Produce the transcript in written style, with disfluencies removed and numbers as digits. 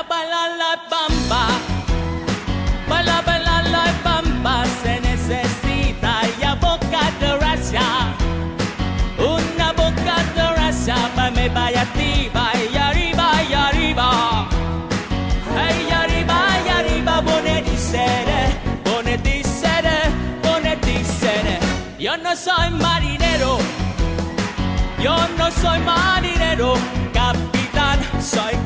bailar la bamba. Para la bamba se necesita ya boca de raza. Una boca de raza para me vaya activa y arriba y arriba. Ay, y arriba, boneti sere. Yo no soy marinero, capitán, soy